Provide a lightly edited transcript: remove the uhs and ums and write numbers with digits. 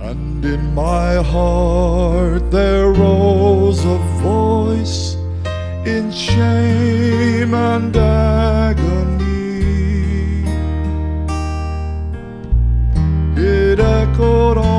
And in my heart there rose a voice in shame and agony. It echoed